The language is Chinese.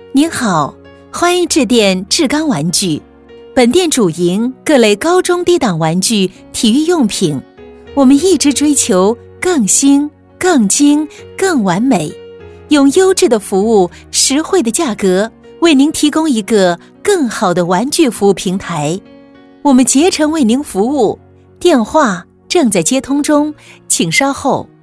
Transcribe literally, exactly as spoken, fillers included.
您好，欢迎致电志刚玩具，本店主营各类高中低档玩具、体育用品，我们一直追求更新、更精、更完美，用优质的服务、实惠的价格，为您提供一个更好的玩具服务平台。我们竭诚为您服务，电话正在接通中，请稍后。